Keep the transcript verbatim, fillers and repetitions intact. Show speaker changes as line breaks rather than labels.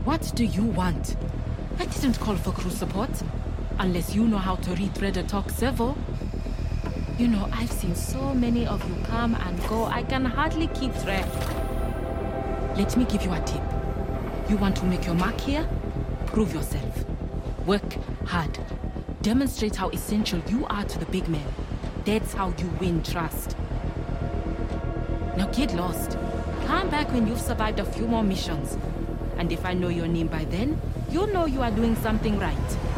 What do you want? I didn't call for crew support. Unless you know how to read Threader Talk Servo. You know, I've seen so many of you come and go, I can hardly keep track. Let me give you a tip. You want to make your mark here? Prove yourself. Work hard. Demonstrate how essential you are to the big man. That's how you win trust. Now get lost. Come back when you've survived a few more missions. And if I know your name by then, you'll know you are doing something right.